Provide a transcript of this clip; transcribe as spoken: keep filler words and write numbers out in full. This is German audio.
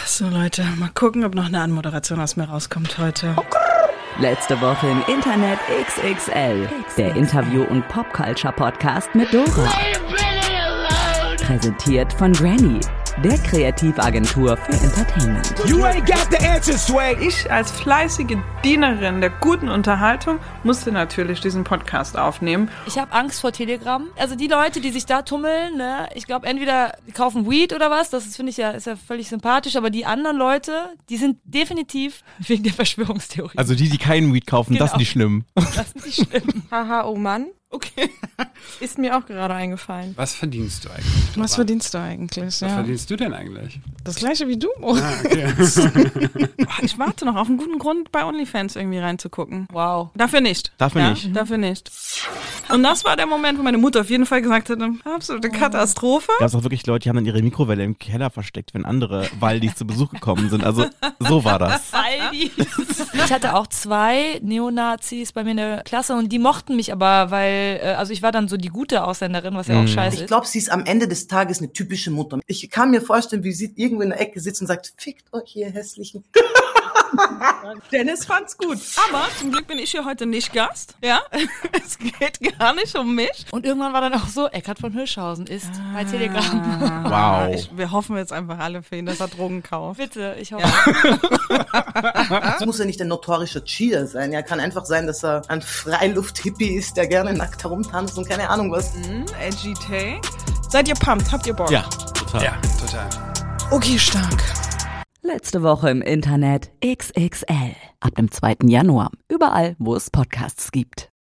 So Leute, mal gucken, ob noch eine Anmoderation aus mir rauskommt heute. Letzte Woche im Internet X X L. Der Interview- und Popculture-Podcast mit Dora. Präsentiert von Granny, der Kreativagentur für Entertainment. You ain't got the answer, Sway. Ich als fleißige Dienerin der guten Unterhaltung musste natürlich diesen Podcast aufnehmen. Ich habe Angst vor Telegram. Also die Leute, die sich da tummeln, ne, ich glaube entweder die kaufen Weed oder was, das finde ich ja, ist ja völlig sympathisch, aber die anderen Leute, die sind definitiv wegen der Verschwörungstheorie. Also die, die keinen Weed kaufen, Genau. das sind die schlimm. Das sind die schlimm. Haha, oh Mann. Okay. Ist mir auch gerade eingefallen. Was verdienst du eigentlich? Was verdienst du eigentlich? Was Ja. verdienst du denn eigentlich? Das gleiche wie du. Ah, okay. Ich warte noch auf einen guten Grund, bei OnlyFans irgendwie reinzugucken. Wow. Dafür nicht. Dafür ja, nicht. Dafür nicht. Und das war der Moment, wo meine Mutter auf jeden Fall gesagt hat, absolute Katastrophe. Gab es auch wirklich Leute, die haben dann ihre Mikrowelle im Keller versteckt, wenn andere Waldis zu Besuch gekommen sind. Also so war das. Ich hatte auch zwei Neonazis bei mir in der Klasse und die mochten mich aber, weil, äh, also ich war dann so die gute Ausländerin, was ja auch scheiße ist. Ich glaube, sie ist am Ende des Tages eine typische Mutter. Ich kann mir vorstellen, wie sie irgendwo in der Ecke sitzt und sagt, fickt euch ihr Hässlichen. Dennis fand's gut. Aber zum Glück bin ich hier heute nicht Gast. Ja, es geht gar nicht um mich. Und irgendwann war dann auch so, Eckhard von Hirschhausen ist bei Telegram. Wow. Ich, wir hoffen jetzt einfach alle für ihn, dass er Drogen kauft. Bitte, ich hoffe. Es muss ja nicht ein notorischer Cheer sein. Ja, kann einfach sein, dass er ein Freiluft-Hippie ist, der gerne nackt herumtanzt und keine Ahnung was. Mhm, edgy take. Seid ihr pumped? Habt ihr Bock? Ja, total. Ja, total. Okay, stark. Letzte Woche im Internet X X L. Ab dem zweiten Januar. Überall, wo es Podcasts gibt.